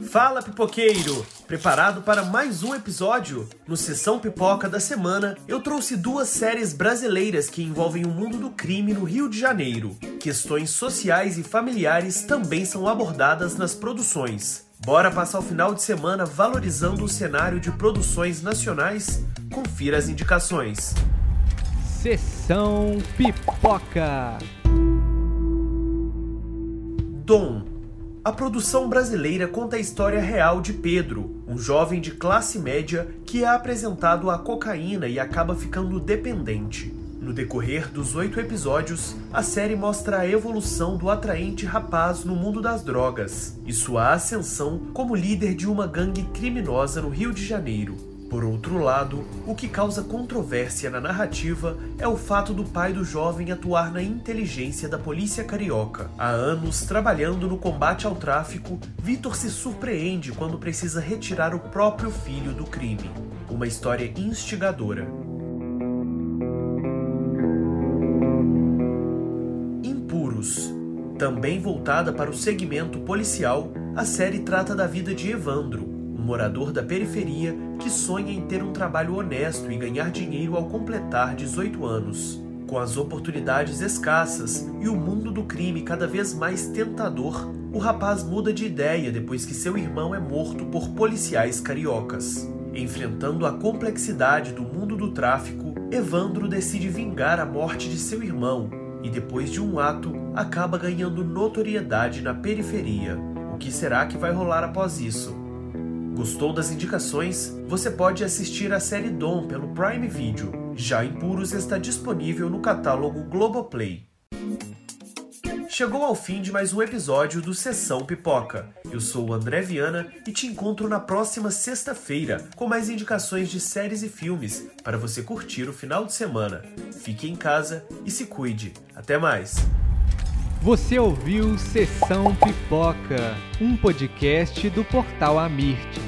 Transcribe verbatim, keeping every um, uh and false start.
Fala, pipoqueiro! Preparado para mais um episódio? No Sessão Pipoca da semana, eu trouxe duas séries brasileiras que envolvem o mundo do crime no Rio de Janeiro. Questões sociais e familiares também são abordadas nas produções. Bora passar o final de semana valorizando o cenário de produções nacionais? Confira as indicações. Sessão Pipoca. Dom. A produção brasileira conta a história real de Pedro, um jovem de classe média que é apresentado à cocaína e acaba ficando dependente. No decorrer dos oito episódios, a série mostra a evolução do atraente rapaz no mundo das drogas e sua ascensão como líder de uma gangue criminosa no Rio de Janeiro. Por outro lado, o que causa controvérsia na narrativa é o fato do pai do jovem atuar na inteligência da polícia carioca. Há anos trabalhando no combate ao tráfico, Vitor se surpreende quando precisa retirar o próprio filho do crime. Uma história instigadora. Impuros. Também voltada para o segmento policial, a série trata da vida de Evandro, um morador da periferia que sonha em ter um trabalho honesto e ganhar dinheiro ao completar dezoito anos. Com as oportunidades escassas e o mundo do crime cada vez mais tentador, o rapaz muda de ideia depois que seu irmão é morto por policiais cariocas. Enfrentando a complexidade do mundo do tráfico, Evandro decide vingar a morte de seu irmão e, depois de um ato, acaba ganhando notoriedade na periferia. O que será que vai rolar após isso? Gostou das indicações? Você pode assistir a série Dom pelo Prime Video. Já Impuros está disponível no catálogo Globoplay. Chegou ao fim de mais um episódio do Sessão Pipoca. Eu sou o André Viana e te encontro na próxima sexta-feira com mais indicações de séries e filmes para você curtir o final de semana. Fique em casa e se cuide. Até mais! Você ouviu Sessão Pipoca, um podcast do portal Amirte.